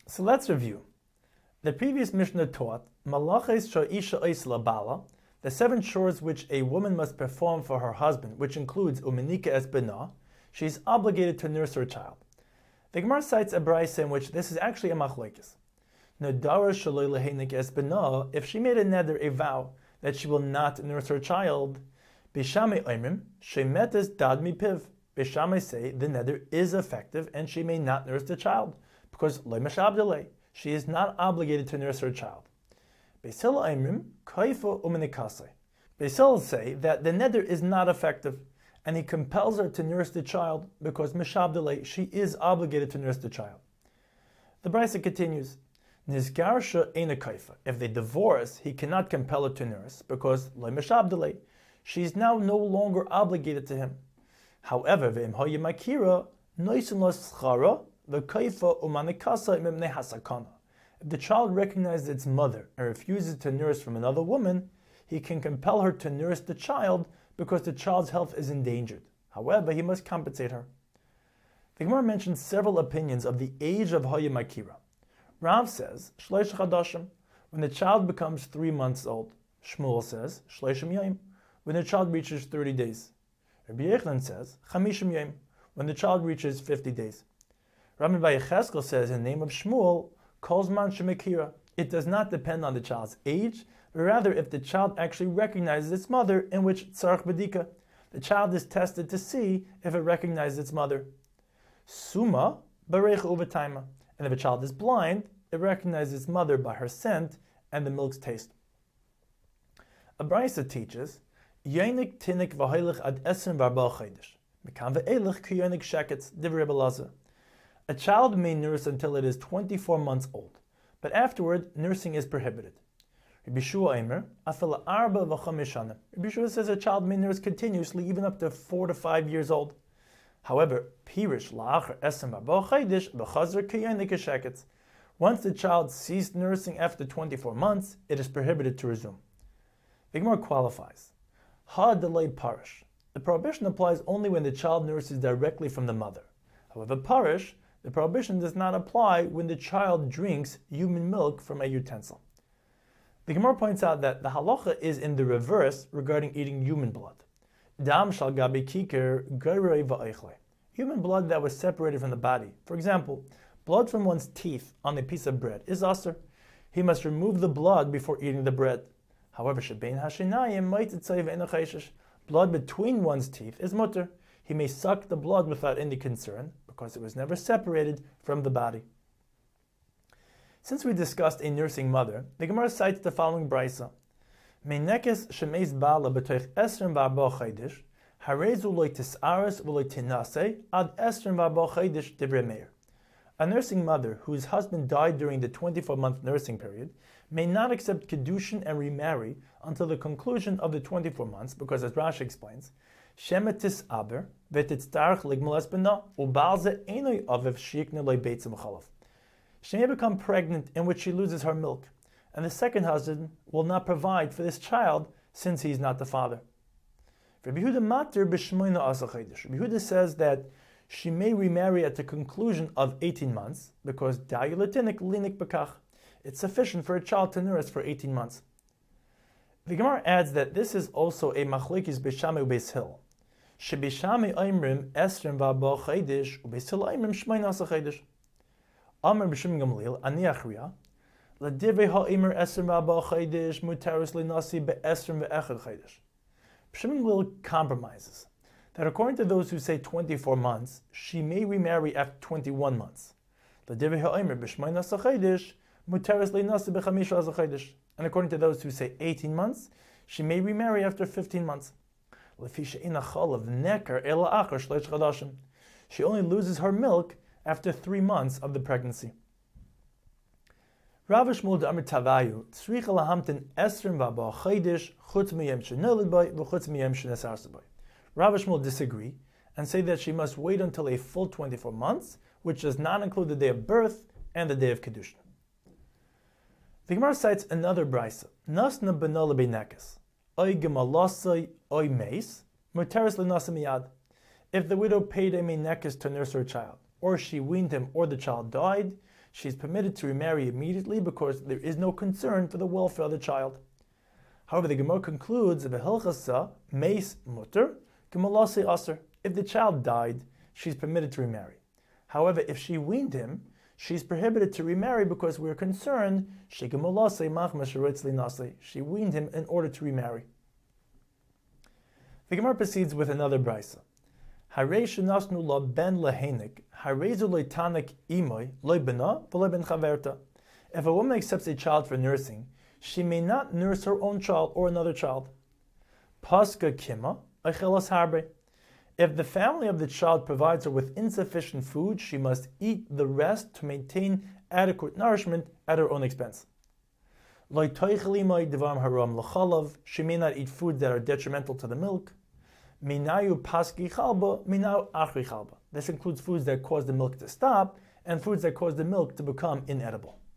So let's review. The previous Mishnah taught Malaches Sha'isha Isla Bala, the 7 chores which a woman must perform for her husband, which includes Umenika es Bena, she is obligated to nurse her child. The Gemara cites a brayso in which this is actually a machlokes. Nadara shaloi lehenik es Bena, if she made a neder, a vow, that she will not nurse her child, Bishame oimrim, shemetes dad mi piv. Bishame say the neder is effective and she may not nurse the child, because lo mashabdele, she is not obligated to nurse her child. Beis Hillel oimrim, kaifa umenikase. Beis Hillel say that the neder is not effective, and he compels her to nurse the child because mishabdele, she is obligated to nurse the child. The brayso continues, Nizgarsha eina kaifa. If they divorce, he cannot compel her to nurse because lo mishabdele, she is now no longer obligated to him. However, ve'im hoye makira noisin lo schara v'kaifa umanikasa mimnei hasakana. If the child recognizes its mother and refuses to nurse from another woman, he can compel her to nurse the child because the child's health is endangered. However, he must compensate her. The Gemara mentions several opinions of the age of hoye makira. Rav says shleish chadashim, when the child becomes 3 months old. Shmuel says shleishim yom, when the child reaches 30 days. Rabbi Yochanan says chamishim yom, when the child reaches 50 days. Rabbi Yecheskel says in the name of Shmuel, kol zman shemekira, it does not depend on the child's age, but rather if the child actually recognizes its mother, in which tzarich bedika, the child is tested to see if it recognizes its mother. Suma bareich uvetaima, and if a child is blind, it recognizes its mother by her scent and the milk's taste. A brayso teaches Yonik tinik v'hoilech ad esrim v'arba chodesh. Mekan ve'elech ki yonik sheketz divrei Belaza. A child may nurse until it is 24 months old, but afterward nursing is prohibited. Rabbi Shua Eimer afila arba v'chamesh shanim. Rabbi Shua says a child may nurse continuously even up to 4 to 5 years old. However, pirish la'achar esrim v'arba chodesh v'chazar ki yonik sheketz. Once the child ceased nursing after 24 months, it is prohibited to resume. The Gemara qualifies. Ha delay parish. The prohibition applies only when the child nurses directly from the mother. However, parish, the prohibition does not apply when the child drinks human milk from a utensil. The Gemara points out that the halacha is in the reverse regarding eating human blood. Dam shal gabi kiker gairei va'eichle. Human blood that was separated from the body. For example, blood from one's teeth on a piece of bread is asur. He must remove the blood before eating the bread. However, shebein hashinayim might tzay ve'ena chayshish. Blood between one's teeth is mutter. He may suck the blood without any concern because it was never separated from the body. Since we discussed a nursing mother, the Gemara cites the following brayso: Meinekes shemeis bala b'toich esrim v'arba chodesh harezu lo tisares v'lo tinase ad esrim v'arba chodesh divrei Meir. A nursing mother whose husband died during the 24-month nursing period may not accept kedushin and remarry until the conclusion of the 24 months, because as Rashi explains, shemetis aber v'titztarach ligmal es bena ubalze enoi aviv shikne lo beitzim chalav. She may become pregnant, in which she loses her milk, and the second husband will not provide for this child since he is not the father. Rabbi Yehuda matir b'shmoina asa chodesh. Rabbi Yehuda says that she may remarry at the conclusion of 18 months, because da'yulatinik linik bekach. It's sufficient for a child to nurse for 18 months. The Gemara adds that this is also a machlokes Beis Shammai uBeis Hillel. Shebeis Shammai oimrim esrim v'arba chodesh uBeis Hillel oimrim shmoina asa chodesh. Amar b'Shimon Gamliel ani achriya ladivrei ha'omer esrim v'arba chodesh mutaros linasi be'esrim ve'echad chodesh. B'Shimon Gamliel compromises that according to those who say 24 months, she may remarry after 21 months. Ladivrei ha'omer b'shmoina asa chodesh mutaros linasi be'chamisha asa chodesh. And according to those who say 18 months, she may remarry after 15 months. She only loses her milk after 3 months of the pregnancy. Rav Shmuel de Amir Tavayu tzricha lahamtin esrim v'arba chodesh chutz miyem shenoled bay v'chutz miyem shenesarse bay. Rav Shmuel disagree and say that she must wait until a full 24 months, which does not include the day of birth and the day of kedushin. The Gemara cites another brayso: Nasna b'no lebeinekes, oy gemalasai oy meis, muteres lenasa miyad. If the widow paid a meinekes to nurse her child, or she weaned him, or the child died, she is permitted to remarry immediately because there is no concern for the welfare of the child. However, the Gemara concludes, "V'hilchasa meis mutter k'malasi aser." If the child died, she's permitted to remarry. However, if she weaned him, she's prohibited to remarry because we're concerned she weaned him in order to remarry. The Gemara proceeds with another brisa. Harei shenasnu la ben lehenik, harezu leitanik imoy loibena v'loiben chaverta. If a woman accepts a child for nursing, she may not nurse her own child or another child. Paska kima achelas harbe. If the family of the child provides her with insufficient food, she must eat the rest to maintain adequate nourishment at her own expense. She may not eat foods that are detrimental to the milk. This includes foods that cause the milk to stop and foods that cause the milk to become inedible.